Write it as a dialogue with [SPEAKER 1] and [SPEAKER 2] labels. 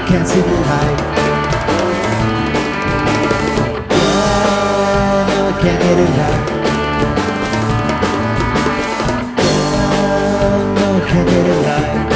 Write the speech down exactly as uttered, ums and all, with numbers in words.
[SPEAKER 1] can't see the light. Yeah, no, I can't get it right. Yeah, no, I can't get it right.